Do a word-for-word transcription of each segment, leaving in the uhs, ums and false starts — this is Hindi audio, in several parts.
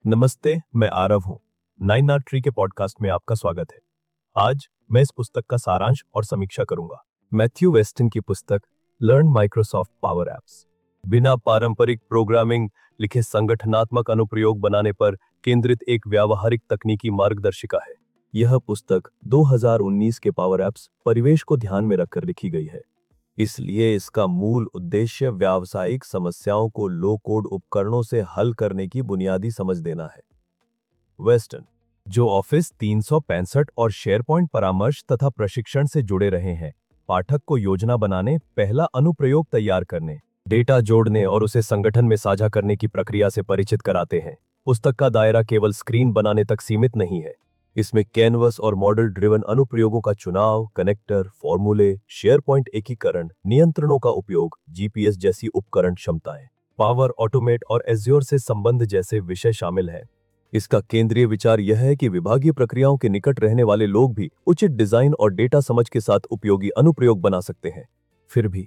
नमस्ते, मैं आरव हूँ। नाइन आर ट्री के पॉडकास्ट में आपका स्वागत है। आज मैं इस पुस्तक का सारांश और समीक्षा करूंगा। मैथ्यू वेस्टन की पुस्तक लर्न माइक्रोसॉफ्ट पावर एप्स बिना पारंपरिक प्रोग्रामिंग लिखे संगठनात्मक अनुप्रयोग बनाने पर केंद्रित एक व्यावहारिक तकनीकी मार्गदर्शिका है। यह पुस्तक दो हज़ार उन्नीस के पावर एप्स परिवेश को ध्यान में रखकर लिखी गई है, इसलिए इसका मूल उद्देश्य व्यावसायिक समस्याओं को लो कोड उपकरणों से हल करने की बुनियादी समझ देना है। वेस्टन, जो ऑफिस तीन सौ पैंसठ और शेयरपॉइंट परामर्श तथा प्रशिक्षण से जुड़े रहे हैं, पाठक को योजना बनाने, पहला अनुप्रयोग तैयार करने, डेटा जोड़ने और उसे संगठन में साझा करने की प्रक्रिया से परिचित कराते हैं। पुस्तक का दायरा केवल स्क्रीन बनाने तक सीमित नहीं है। इसमें कैनवस और मॉडल ड्रिवन अनुप्रयोगों का चुनाव, कनेक्टर, फॉर्मूले, शेयरपॉइंट एकीकरण, नियंत्रणों का उपयोग, जीपीएस जैसी उपकरण क्षमताएं, पावर ऑटोमेट और एज्योर से संबंध जैसे विषय शामिल हैं। इसका केंद्रीय विचार यह है कि विभागीय प्रक्रियाओं के निकट रहने वाले लोग भी उचित डिजाइन और डेटा समझ के साथ उपयोगी अनुप्रयोग बना सकते हैं। फिर भी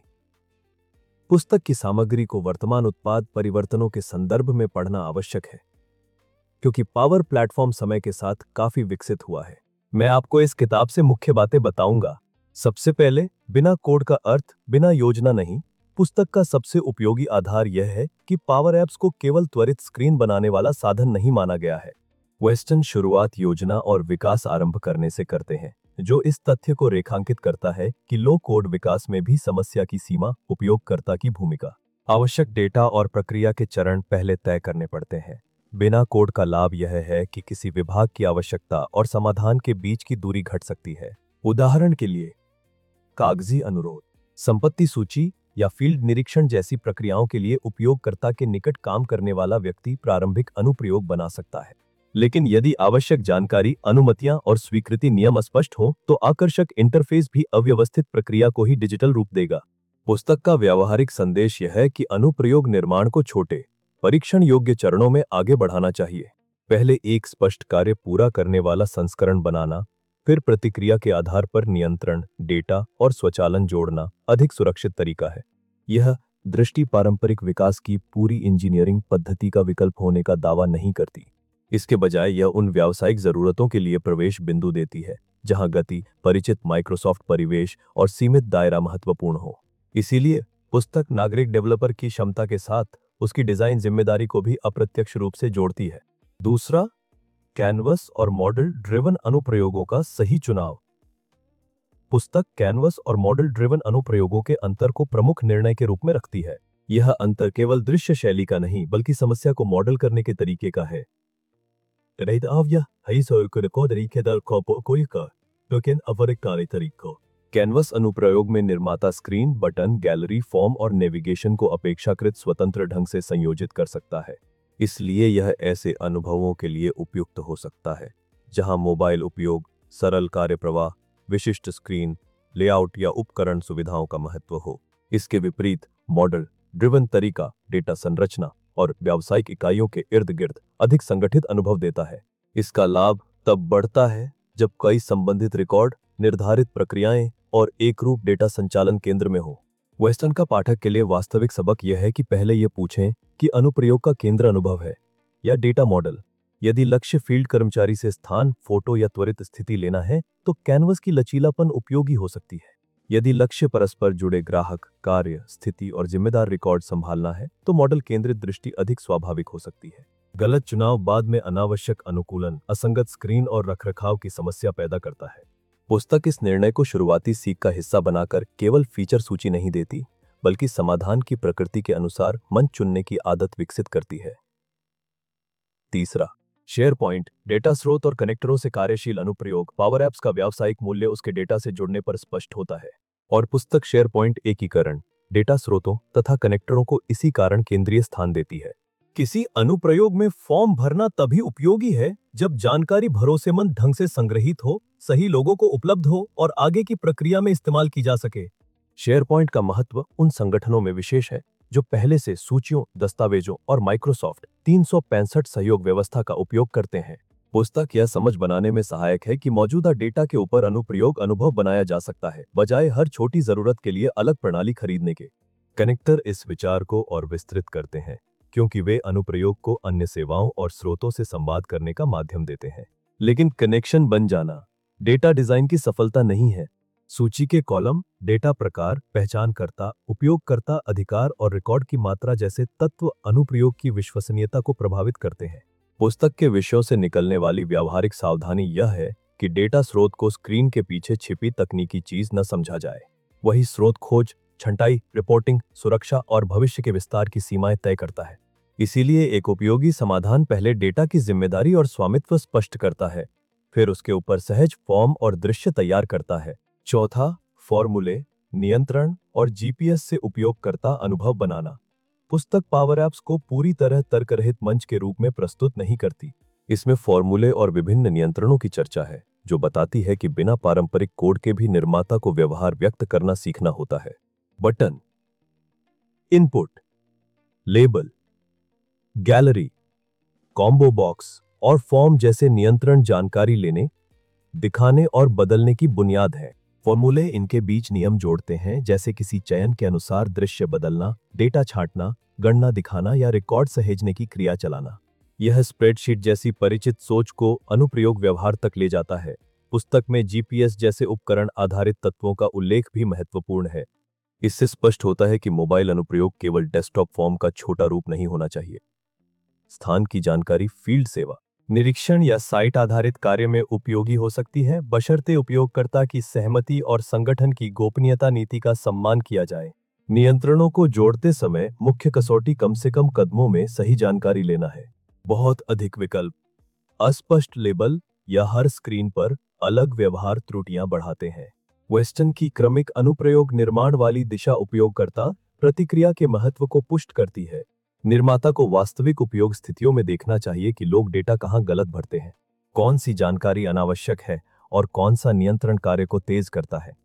पुस्तक की सामग्री को वर्तमान उत्पाद परिवर्तनों के संदर्भ में पढ़ना आवश्यक है, क्योंकि पावर प्लेटफॉर्म समय के साथ काफी विकसित हुआ है। मैं आपको इस किताब से मुख्य बातें बताऊंगा। सबसे पहले, बिना कोड का अर्थ बिना योजना नहीं। पुस्तक का सबसे उपयोगी आधार यह है कि पावर एप्स को केवल त्वरित स्क्रीन बनाने वाला साधन नहीं माना गया है। वेस्टन शुरुआत योजना और विकास आरंभ करने से करते हैं, जो इस तथ्य को रेखांकित करता है कि लो कोड विकास में भी समस्या की सीमा उपयोगकर्ता की भूमिका, आवश्यक डेटा और प्रक्रिया के चरण पहले तय करने पड़ते हैं। बिना कोड का लाभ यह है कि किसी विभाग की आवश्यकता और समाधान के बीच की दूरी घट सकती है। उदाहरण के लिए, कागजी अनुरोध, संपत्ति सूची या फील्ड निरीक्षण जैसी प्रक्रियाओं के लिए उपयोगकर्ता के निकट काम करने वाला व्यक्ति प्रारंभिक अनुप्रयोग बना सकता है। लेकिन यदि आवश्यक जानकारी, अनुमतियां और स्वीकृति नियम अस्पष्ट हो, तो आकर्षक इंटरफेस भी अव्यवस्थित प्रक्रिया को ही डिजिटल रूप देगा। पुस्तक का व्यावहारिक संदेश यह है कि अनुप्रयोग निर्माण को छोटे, परीक्षण योग्य चरणों में आगे बढ़ाना चाहिए। पहले एक स्पष्ट कार्य पूरा करने वाला संस्करण बनाना, फिर प्रतिक्रिया के आधार पर नियंत्रण, डेटा और स्वचालन जोड़ना अधिक सुरक्षित तरीका है। यह दृष्टि पारंपरिक विकास की पूरी इंजीनियरिंग पद्धति का विकल्प होने का दावा नहीं करती। इसके बजाय यह उन व्यावसायिक जरूरतों के लिए प्रवेश बिंदु देती है जहां गति, परिचित माइक्रोसॉफ्ट परिवेश और सीमित दायरा महत्वपूर्ण हो। इसीलिए पुस्तक नागरिक डेवलपर की क्षमता के साथ उसकी डिजाइन जिम्मेदारी को भी अप्रत्यक्ष रूप से जोड़ती है। दूसरा, कैनवस और मॉडल ड्रिवन अनुप्रयोगों का सही चुनाव। पुस्तक कैनवस और मॉडल ड्रिवन अनुप्रयोगों के अंतर को प्रमुख निर्णय के रूप में रखती है। यह अंतर केवल दृश्य शैली का नहीं, बल्कि समस्या को मॉडल करने के तरीके का है। कैनवस अनुप्रयोग में निर्माता स्क्रीन, बटन, गैलरी, फॉर्म और नेविगेशन को अपेक्षाकृत स्वतंत्र ढंग से संयोजित कर सकता है। इसलिए यह ऐसे अनुभवों के लिए उपयुक्त हो सकता है जहां मोबाइल उपयोग, सरल कार्य प्रवाह, विशिष्ट स्क्रीन लेआउट या उपकरण सुविधाओं का महत्व हो। इसके विपरीत मॉडल ड्रिवन तरीका डेटा संरचना और व्यावसायिक इकाइयों के इर्द गिर्द अधिक संगठित अनुभव देता है। इसका लाभ तब बढ़ता है जब कई संबंधित रिकॉर्ड, निर्धारित प्रक्रियाएं और एकरूप डेटा संचालन केंद्र में हो। वेस्टन का पाठक के लिए वास्तविक सबक यह है कि पहले यह पूछें कि अनुप्रयोग का केंद्र अनुभव है या डेटा मॉडल। यदि लक्ष्य फील्ड कर्मचारी से स्थान, फोटो या त्वरित स्थिति लेना है, तो कैनवस की लचीलापन उपयोगी हो सकती है। यदि लक्ष्य परस्पर जुड़े ग्राहक, कार्य, स्थिति और जिम्मेदार रिकॉर्ड संभालना है, तो मॉडल केंद्रित दृष्टि अधिक स्वाभाविक हो सकती है। गलत चुनाव बाद में अनावश्यक अनुकूलन, असंगत स्क्रीन और रखरखाव की समस्या पैदा करता है। पुस्तक इस निर्णय को शुरुआती सीख का हिस्सा बनाकर केवल फीचर सूची नहीं देती, बल्कि समाधान की प्रकृति के अनुसार मंच चुनने की आदत विकसित करती है। तीसरा, शेयरपॉइंट, डेटा स्रोत और कनेक्टरों से कार्यशील अनुप्रयोग। पावर एप्स का व्यावसायिक मूल्य उसके डेटा से जुड़ने पर स्पष्ट होता है, और पुस्तक शेयरपॉइंट एकीकरण, डेटा स्रोतों तथा कनेक्टरों को इसी कारण केंद्रीय स्थान देती है। किसी अनुप्रयोग में फॉर्म भरना तभी उपयोगी है जब जानकारी भरोसेमंद ढंग से संग्रहित हो, सही लोगों को उपलब्ध हो और आगे की प्रक्रिया में इस्तेमाल की जा सके। शेयरपॉइंट का महत्व उन संगठनों में विशेष है जो पहले से सूचियों, दस्तावेजों और माइक्रोसॉफ्ट तीन सौ पैंसठ सहयोग व्यवस्था का उपयोग करते हैं। पुस्तक यह समझ बनाने में सहायक है कि मौजूदा डेटा के ऊपर अनुप्रयोग अनुभव बनाया जा सकता है, बजाय हर छोटी जरूरत के लिए अलग प्रणाली खरीदने के। कनेक्टर इस विचार को और विस्तृत करते हैं, क्योंकि वे अनुप्रयोग को अन्य सेवाओं और स्रोतों से संवाद करने का माध्यम देते हैं। लेकिन कनेक्शन बन जाना डेटा डिजाइन की सफलता नहीं है। सूची के कॉलम, डेटा प्रकार, पहचानकर्ता, उपयोगकर्ता अधिकार और रिकॉर्ड की मात्रा जैसे तत्व अनुप्रयोग की विश्वसनीयता को प्रभावित करते हैं। पुस्तक के विषयों से निकलने वाली व्यावहारिक सावधानी यह है कि डेटा स्रोत को स्क्रीन के पीछे छिपी तकनीकी चीज न समझा जाए। वही स्रोत खोज, छंटाई, रिपोर्टिंग, सुरक्षा और भविष्य के विस्तार की सीमाएं तय करता है। इसीलिए एक उपयोगी समाधान पहले डेटा की जिम्मेदारी और स्वामित्व स्पष्ट करता है, फिर उसके ऊपर सहज फॉर्म और दृश्य तैयार करता है। चौथा, फॉर्मूले, नियंत्रण और जीपीएस से उपयोगकर्ता अनुभव बनाना। पुस्तक पावर ऐप्स को पूरी तरह तर्करहित मंच के रूप में प्रस्तुत नहीं करती। इसमें फॉर्मूले और विभिन्न नियंत्रणों की चर्चा है, जो बताती है कि बिना पारंपरिक कोड के भी निर्माता को व्यवहार व्यक्त करना सीखना होता है। Button, input, label, gallery, combo box और फॉर्म जैसे नियंत्रण जानकारी लेने, दिखाने और बदलने की बुनियाद है। फॉर्मूले इनके बीच नियम जोड़ते हैं, जैसे किसी चयन के अनुसार दृश्य बदलना, डेटा छांटना, गणना दिखाना या रिकॉर्ड सहेजने की क्रिया चलाना। यह स्प्रेडशीट जैसी परिचित सोच को अनुप्रयोग व्यवहार तक ले जाता है। पुस्तक में जीपीएस जैसे उपकरण आधारित तत्वों का उल्लेख भी महत्वपूर्ण है। इससे स्पष्ट होता है कि मोबाइल अनुप्रयोग केवल डेस्कटॉप फॉर्म का छोटा रूप नहीं होना चाहिए। स्थान की जानकारी फील्ड सेवा, निरीक्षण या साइट आधारित कार्य में उपयोगी हो सकती है, बशर्ते उपयोगकर्ता की सहमति और संगठन की गोपनीयता नीति का सम्मान किया जाए। नियंत्रणों को जोड़ते समय मुख्य कसौटी कम से कम कदमों में सही जानकारी लेना है। बहुत अधिक विकल्प, अस्पष्ट लेबल या हर स्क्रीन पर अलग व्यवहार त्रुटियां बढ़ाते हैं। वेस्टन की क्रमिक अनुप्रयोग निर्माण वाली दिशा उपयोगकर्ता प्रतिक्रिया के महत्व को पुष्ट करती है। निर्माता को वास्तविक उपयोग स्थितियों में देखना चाहिए कि लोग डेटा कहां गलत भरते हैं, कौन सी जानकारी अनावश्यक है और कौन सा नियंत्रण कार्य को तेज करता है।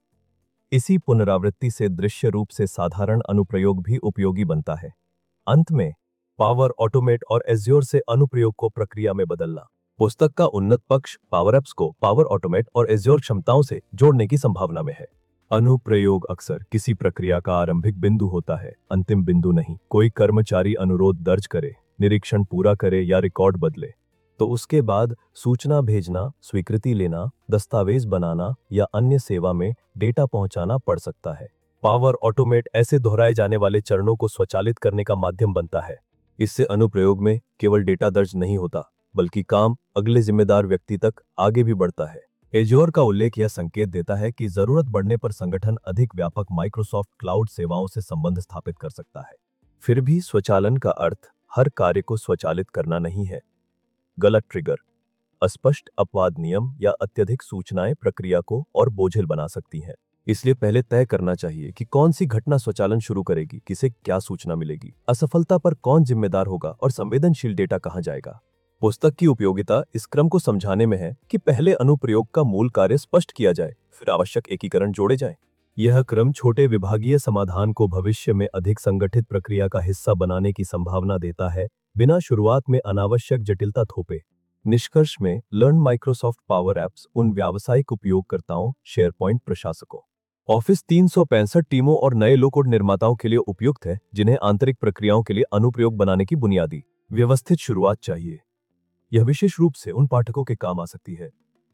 इसी पुनरावृत्ति से दृश्य रूप से साधारण अनुप्रयोग भी उपयोगी बनता है। अंत में, पावर ऑटोमेट और एज्योर से अनुप्रयोग को प्रक्रिया में बदलना। पुस्तक का उन्नत पक्ष पावर ऐप्स को पावर ऑटोमेट और एज्योर क्षमताओं से जोड़ने की संभावना में है। अनुप्रयोग अक्सर किसी प्रक्रिया का आरंभिक बिंदु होता है, अंतिम बिंदु नहीं। कोई कर्मचारी अनुरोध दर्ज करे, निरीक्षण पूरा करे या रिकॉर्ड बदले, तो उसके बाद सूचना भेजना, स्वीकृति लेना, दस्तावेज बनाना या अन्य सेवा में डेटा पहुंचाना पड़ सकता है। पावर ऑटोमेट ऐसे दोहराए जाने वाले चरणों को स्वचालित करने का माध्यम बनता है। इससे अनुप्रयोग में केवल डेटा दर्ज नहीं होता, बल्कि काम अगले जिम्मेदार व्यक्ति तक आगे भी बढ़ता है। एज्योर का उल्लेख यह संकेत देता है कि जरूरत बढ़ने पर संगठन अधिक व्यापक माइक्रोसॉफ्ट क्लाउड सेवाओं से संबंध स्थापित कर सकता है। फिर भी स्वचालन का अर्थ हर कार्य को स्वचालित करना नहीं है। गलत ट्रिगर, अस्पष्ट अपवाद नियम या अत्यधिक सूचनाएं प्रक्रिया को और बोझिल बना सकती हैं। इसलिए पहले तय करना चाहिए कि कौन सी घटना स्वचालन शुरू करेगी, किसे क्या सूचना मिलेगी, असफलता पर कौन जिम्मेदार होगा और संवेदनशील डेटा कहां जाएगा। पुस्तक की उपयोगिता इस क्रम को समझाने में है कि पहले अनुप्रयोग का मूल कार्य स्पष्ट किया जाए, फिर आवश्यक एकीकरण जोड़े जाएं। यह क्रम छोटे विभागीय समाधान को भविष्य में अधिक संगठित प्रक्रिया का हिस्सा बनाने की संभावना देता है, बिना शुरुआत में अनावश्यक जटिलता थोपे। निष्कर्ष में, लर्न माइक्रोसॉफ्ट पावर ऐप्स उन व्यावसायिक उपयोगकर्ताओं, शेयरपॉइंट प्रशासकों, ऑफिस तीन सौ पैंसठ टीमों और नए लो कोड निर्माताओं के लिए उपयुक्त है, जिन्हें आंतरिक प्रक्रियाओं के लिए अनुप्रयोग बनाने की बुनियादी व्यवस्थित शुरुआत चाहिए। यह विशेष रूप से उन पाठकों के काम आ सकती है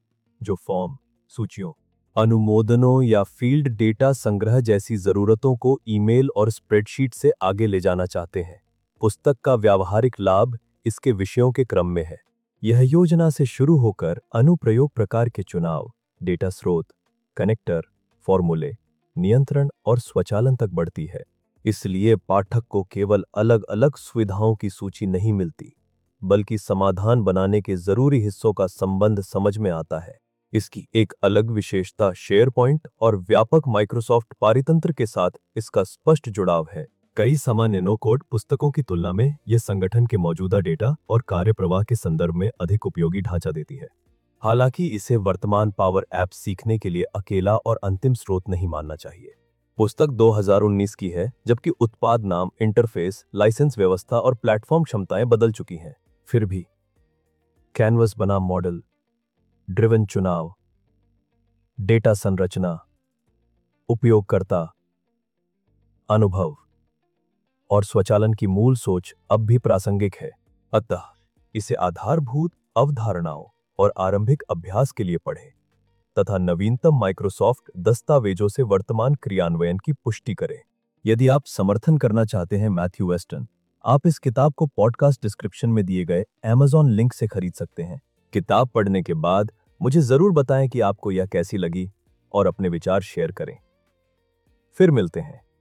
जो फॉर्म, सूचियों, अनुमोदनों या फील्ड डेटा संग्रह जैसी जरूरतों को ईमेल और स्प्रेडशीट से आगे ले जाना चाहते हैं। पुस्तक का व्यावहारिक लाभ इसके विषयों के क्रम में है। यह योजना से शुरू होकर अनुप्रयोग प्रकार के चुनाव, डेटा स्रोत, कनेक्टर, फॉर्मूले, नियंत्रण और स्वचालन तक बढ़ती है। इसलिए पाठक को केवल अलग अलग सुविधाओं की सूची नहीं मिलती, बल्कि समाधान बनाने के जरूरी हिस्सों का संबंध समझ में आता है। इसकी एक अलग विशेषता शेयरपॉइंट और व्यापक माइक्रोसॉफ्ट पारितंत्र के साथ इसका स्पष्ट जुड़ाव है। कई सामान्य नो कोड पुस्तकों की तुलना में यह संगठन के मौजूदा डेटा और कार्यप्रवाह के संदर्भ में अधिक उपयोगी ढांचा देती है। हालांकि इसे वर्तमान पावर ऐप सीखने के लिए अकेला और अंतिम स्रोत नहीं मानना चाहिए। पुस्तक दो हज़ार उन्नीस की है, जबकि उत्पाद नाम, इंटरफेस, लाइसेंस व्यवस्था और प्लेटफॉर्म क्षमताएं बदल चुकी हैं। फिर भी कैनवस बनाम मॉडल ड्रिवन चुनाव, डेटा संरचना, उपयोगकर्ता अनुभव और स्वचालन की मूल सोच अब भी प्रासंगिक है। अतः इसे आधारभूत अवधारणाओं और आरंभिक अभ्यास के लिए पढ़ें तथा नवीनतम माइक्रोसॉफ्ट दस्तावेजों से वर्तमान क्रियान्वयन की पुष्टि करें। यदि आप समर्थन करना चाहते हैं मैथ्यू वेस्टन, आप इस किताब को पॉडकास्ट डिस्क्रिप्शन में दिए गए अमेज़न लिंक से खरीद सकते हैं। किताब पढ़ने के बाद मुझे जरूर बताएं कि आपको यह कैसी लगी और अपने विचार शेयर करें। फिर मिलते हैं।